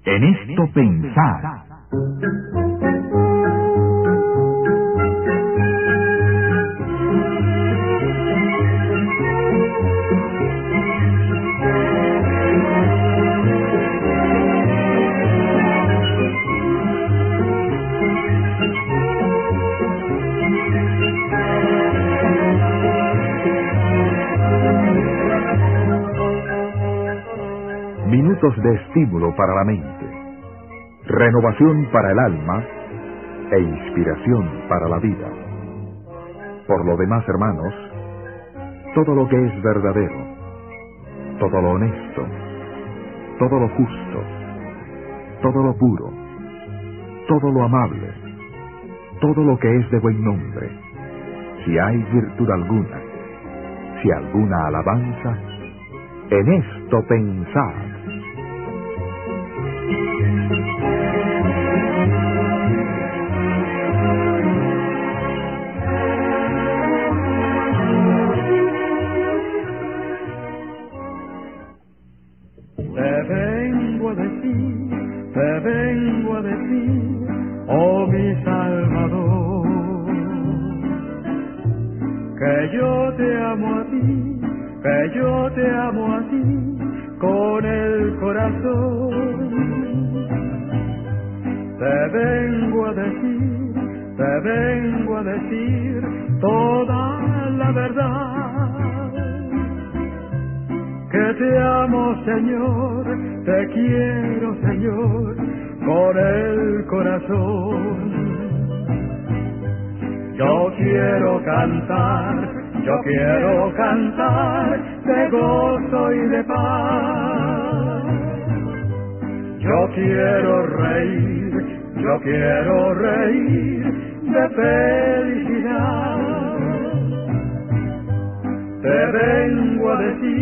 En esto pensad. Minutos de estímulo para la mente, renovación para el alma e inspiración para la vida. Por lo demás, hermanos, todo lo que es verdadero, todo lo honesto, todo lo justo, todo lo puro, todo lo amable, todo lo que es de buen nombre, si hay virtud alguna, si alguna alabanza, en esto pensad. Te vengo a decir, oh mi Salvador, que yo te amo a ti, que yo te amo a ti, con el corazón. Te vengo a decir toda la verdad, que te amo, Señor, te quiero, Señor, con el corazón. Yo quiero cantar de gozo y de paz. Yo quiero reír de felicidad. Te vengo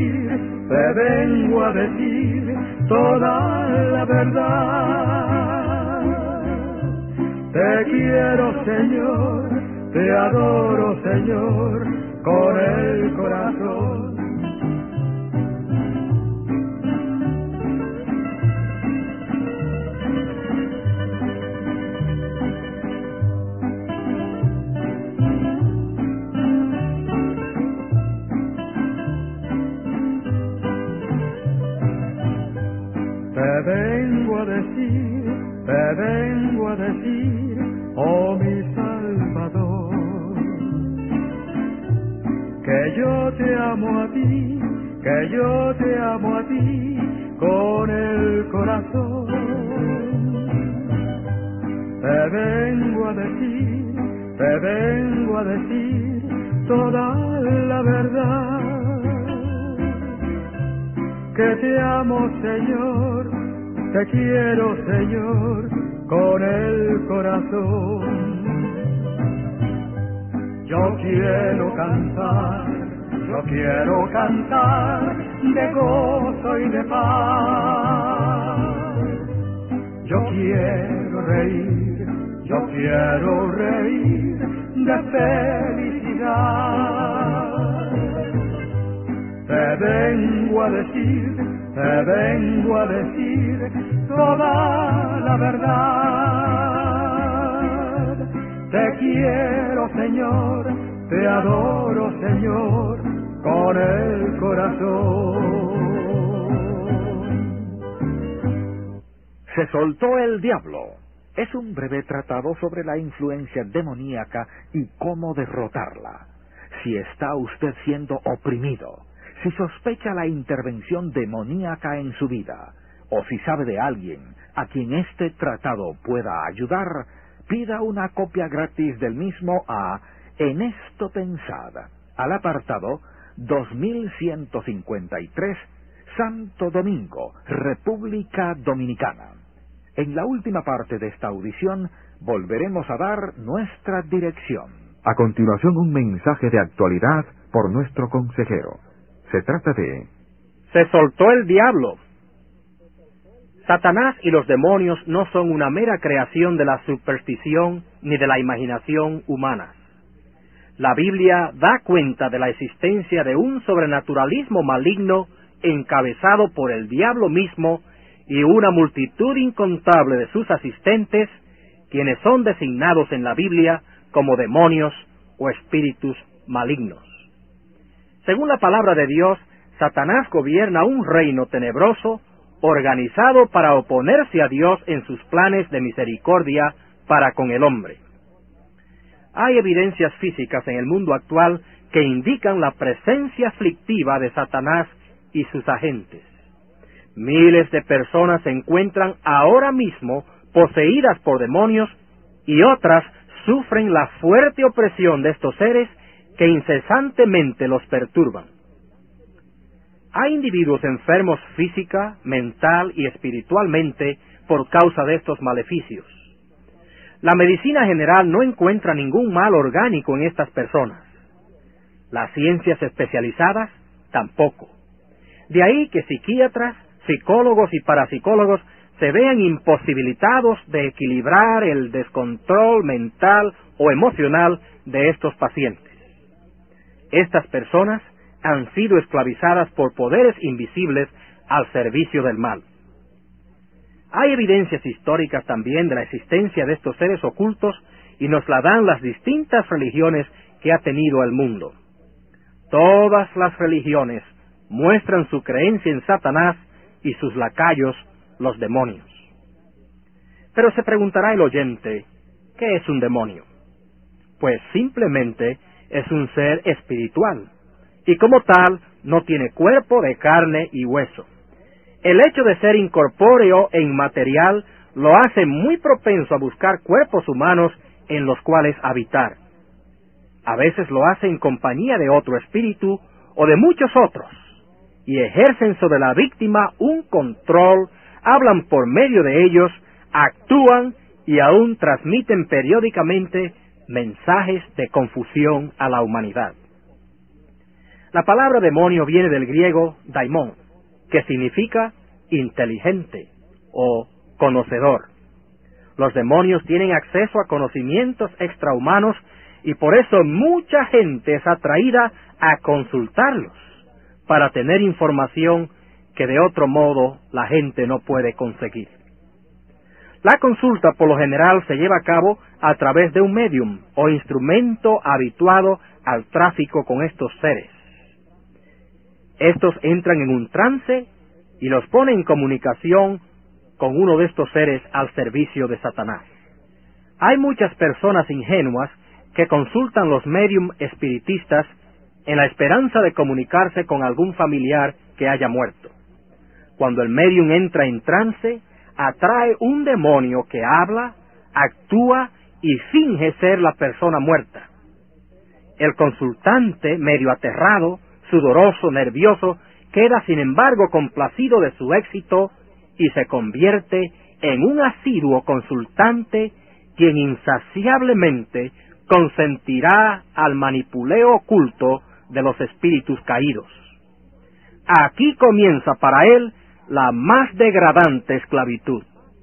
a decir toda la verdad. Te quiero, Señor, te adoro, Señor, con el corazón. Te vengo a decir, oh mi Salvador, que yo te amo a ti, que yo te amo a ti, con el corazón. Te vengo a decir toda la verdad, que te amo, Señor, te quiero, Señor, con el corazón. Yo quiero cantar de gozo y de paz. Yo quiero reír de felicidad. Te vengo a decir toda la verdad. Te quiero, Señor, te adoro, Señor, con el corazón. Se soltó el diablo. Es un breve tratado sobre la influencia demoníaca y cómo derrotarla. Si está usted siendo oprimido, si sospecha la intervención demoníaca en su vida, o si sabe de alguien a quien este tratado pueda ayudar, pida una copia gratis del mismo a En esto pensad, al apartado 2153, Santo Domingo, República Dominicana. En la última parte de esta audición volveremos a dar nuestra dirección. A continuación, un mensaje de actualidad por nuestro consejero. Se trata de... Se soltó el diablo. Satanás y los demonios no son una mera creación de la superstición ni de la imaginación humana. La Biblia da cuenta de la existencia de un sobrenaturalismo maligno encabezado por el diablo mismo y una multitud incontable de sus asistentes, quienes son designados en la Biblia como demonios o espíritus malignos. Según la palabra de Dios, Satanás gobierna un reino tenebroso organizado para oponerse a Dios en sus planes de misericordia para con el hombre. Hay evidencias físicas en el mundo actual que indican la presencia aflictiva de Satanás y sus agentes. Miles de personas se encuentran ahora mismo poseídas por demonios y otras sufren la fuerte opresión de estos seres que incesantemente los perturban. Hay individuos enfermos física, mental y espiritualmente por causa de estos maleficios. La medicina general no encuentra ningún mal orgánico en estas personas. Las ciencias especializadas tampoco. De ahí que psiquiatras, psicólogos y parapsicólogos se vean imposibilitados de equilibrar el descontrol mental o emocional de estos pacientes. Estas personas han sido esclavizadas por poderes invisibles al servicio del mal. Hay evidencias históricas también de la existencia de estos seres ocultos y nos la dan las distintas religiones que ha tenido el mundo. Todas las religiones muestran su creencia en Satanás y sus lacayos, los demonios. Pero se preguntará el oyente, ¿qué es un demonio? Pues simplemente es un ser espiritual, y como tal no tiene cuerpo de carne y hueso. El hecho de ser incorpóreo e inmaterial lo hace muy propenso a buscar cuerpos humanos en los cuales habitar. A veces lo hace en compañía de otro espíritu o de muchos otros, y ejercen sobre la víctima un control, hablan por medio de ellos, actúan y aún transmiten periódicamente mensajes de confusión a la humanidad. La palabra demonio viene del griego daimon, que significa inteligente o conocedor. Los demonios tienen acceso a conocimientos extrahumanos y por eso mucha gente es atraída a consultarlos para tener información que de otro modo la gente no puede conseguir. La consulta por lo general se lleva a cabo a través de un medium o instrumento habituado al tráfico con estos seres. Estos entran en un trance y los ponen en comunicación con uno de estos seres al servicio de Satanás. Hay muchas personas ingenuas que consultan los médium espiritistas en la esperanza de comunicarse con algún familiar que haya muerto. Cuando el médium entra en trance, atrae un demonio que habla, actúa y finge ser la persona muerta. El consultante, medio aterrado, sudoroso, nervioso, queda sin embargo complacido de su éxito y se convierte en un asiduo consultante quien insaciablemente consentirá al manipuleo oculto de los espíritus caídos. Aquí comienza para él la más degradante esclavitud.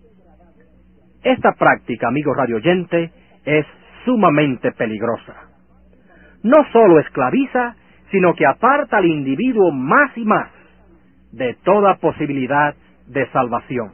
Esta práctica, amigo radioyente, es sumamente peligrosa. No solo esclaviza, sino que aparta al individuo más y más de toda posibilidad de salvación.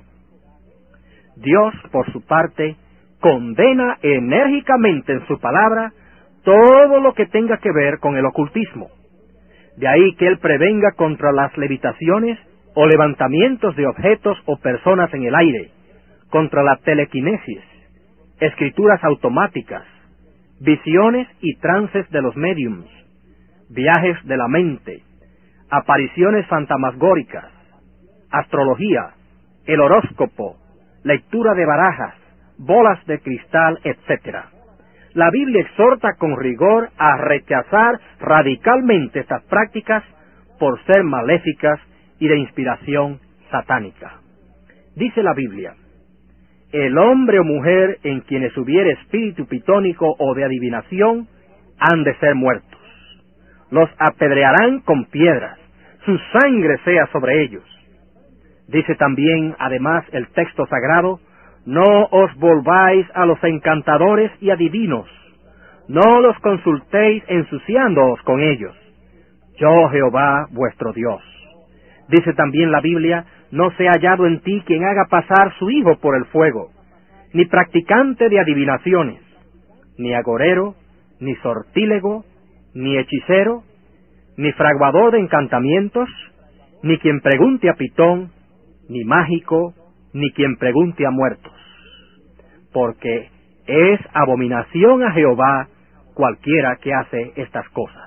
Dios, por su parte, condena enérgicamente en su palabra todo lo que tenga que ver con el ocultismo. De ahí que Él prevenga contra las levitaciones o levantamientos de objetos o personas en el aire, contra la telequinesis, escrituras automáticas, visiones y trances de los médiums, viajes de la mente, apariciones fantasmagóricas, astrología, el horóscopo, lectura de barajas, bolas de cristal, etc. La Biblia exhorta con rigor a rechazar radicalmente estas prácticas por ser maléficas y de inspiración satánica. Dice la Biblia: el hombre o mujer en quienes hubiere espíritu pitónico o de adivinación han de ser muertos. Los apedrearán con piedras, su sangre sea sobre ellos. Dice también, además, el texto sagrado: no os volváis a los encantadores y adivinos, no los consultéis ensuciándoos con ellos. Yo, Jehová, vuestro Dios. Dice también la Biblia: no sea hallado en ti quien haga pasar su hijo por el fuego, ni practicante de adivinaciones, ni agorero, ni sortílego, ni hechicero, ni fraguador de encantamientos, ni quien pregunte a Pitón, ni mágico, ni quien pregunte a muertos. Porque es abominación a Jehová cualquiera que hace estas cosas.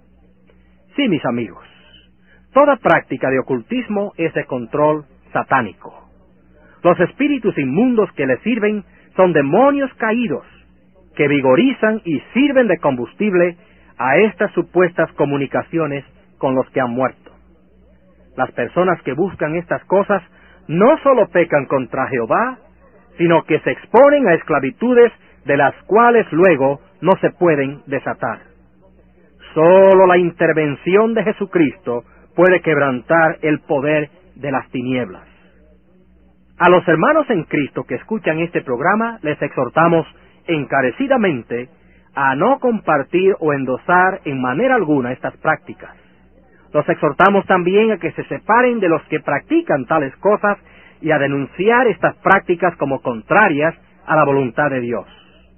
Sí, mis amigos, toda práctica de ocultismo es de control satánico. Los espíritus inmundos que le sirven son demonios caídos, que vigorizan y sirven de combustible a estas supuestas comunicaciones con los que han muerto. Las personas que buscan estas cosas no solo pecan contra Jehová, sino que se exponen a esclavitudes de las cuales luego no se pueden desatar. Solo la intervención de Jesucristo puede quebrantar el poder de las tinieblas. A los hermanos en Cristo que escuchan este programa, les exhortamos encarecidamente a no compartir o endosar en manera alguna estas prácticas. Los exhortamos también a que se separen de los que practican tales cosas y a denunciar estas prácticas como contrarias a la voluntad de Dios.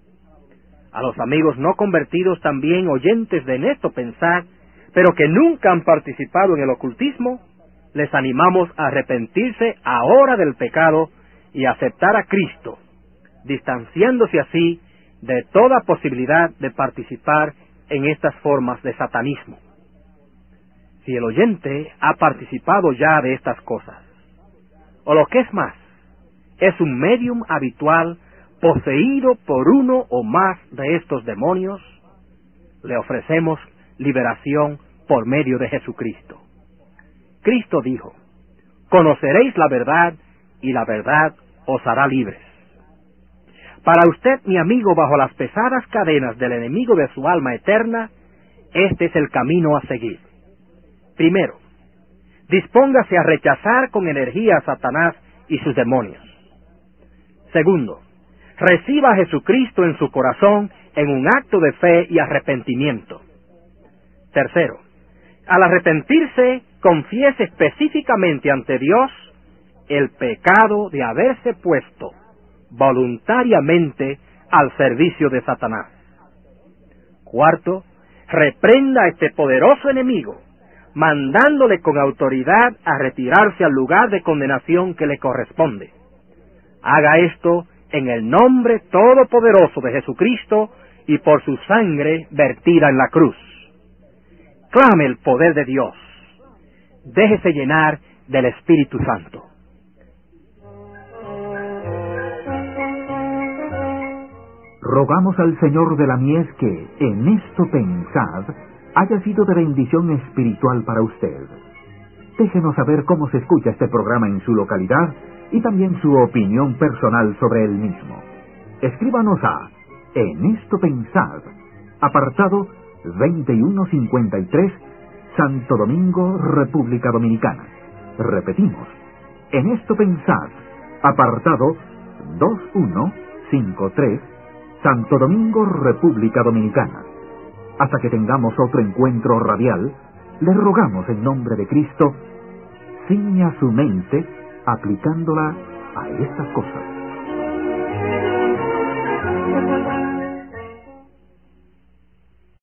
A los amigos no convertidos también, oyentes de Esto Pensad, pero que nunca han participado en el ocultismo, les animamos a arrepentirse ahora del pecado y a aceptar a Cristo, distanciándose así de toda posibilidad de participar en estas formas de satanismo. Si el oyente ha participado ya de estas cosas, o lo que es más, es un médium habitual poseído por uno o más de estos demonios, le ofrecemos liberación por medio de Jesucristo. Cristo dijo: conoceréis la verdad y la verdad os hará libres. Para usted, mi amigo, bajo las pesadas cadenas del enemigo de su alma eterna, este es el camino a seguir. Primero, dispóngase a rechazar con energía a Satanás y sus demonios. Segundo, reciba a Jesucristo en su corazón en un acto de fe y arrepentimiento. Tercero, al arrepentirse, confiese específicamente ante Dios el pecado de haberse puesto voluntariamente al servicio de Satanás. Cuarto, reprenda a este poderoso enemigo, mandándole con autoridad a retirarse al lugar de condenación que le corresponde. Haga esto en el nombre todopoderoso de Jesucristo y por su sangre vertida en la cruz. Clame el poder de Dios. Déjese llenar del Espíritu Santo. Rogamos al Señor de la mies que, en Esto Pensad, haya sido de bendición espiritual para usted. Déjenos saber cómo se escucha este programa en su localidad y también su opinión personal sobre el mismo. Escríbanos a En Esto Pensad, apartado 2153, Santo Domingo, República Dominicana. Repetimos, En Esto Pensad, apartado 2153, Santo Domingo, República Dominicana. Hasta que tengamos otro encuentro radial, le rogamos en nombre de Cristo, ciña su mente aplicándola a estas cosas.